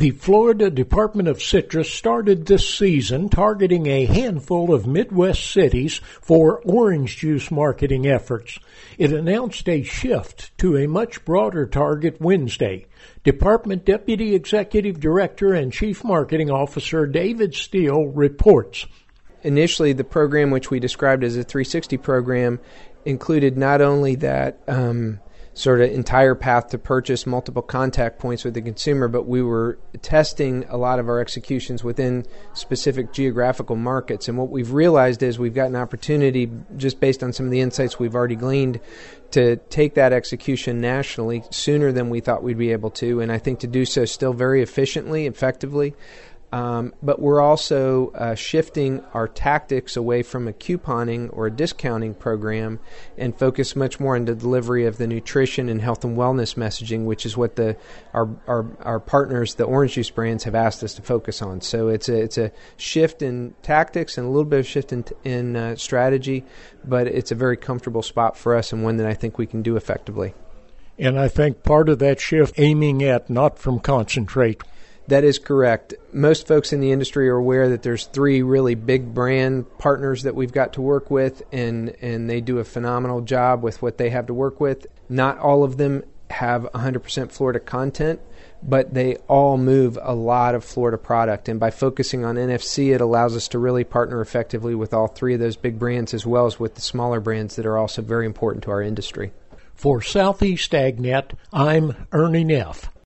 The Florida Department of Citrus started this season targeting a handful of Midwest cities for orange juice marketing efforts. It announced a shift to a much broader target Wednesday. Department Deputy Executive Director and Chief Marketing Officer David Steele reports. Initially, the program, which we described as a 360 program, included not only that sort of entire path to purchase, multiple contact points with the consumer, but we were testing a lot of our executions within specific geographical markets. And what we've realized is we've got an opportunity, just based on some of the insights we've already gleaned, to take that execution nationally sooner than we thought we'd be able to, and I think to do so still very efficiently, effectively. But we're also shifting our tactics away from a couponing or a discounting program and focus much more on the delivery of the nutrition and health and wellness messaging, which is what our partners, the orange juice brands, have asked us to focus on. So it's a shift in tactics and a little bit of shift in strategy, but it's a very comfortable spot for us and one that I think we can do effectively. And I think part of that shift aiming at not from concentrate. That is correct. Most folks in the industry are aware that there's 3 really big brand partners that we've got to work with, and they do a phenomenal job with what they have to work with. Not all of them have 100% Florida content, but they all move a lot of Florida product. And by focusing on NFC, it allows us to really partner effectively with all 3 of those big brands, as well as with the smaller brands that are also very important to our industry. For Southeast AgNet, I'm Ernie Neff.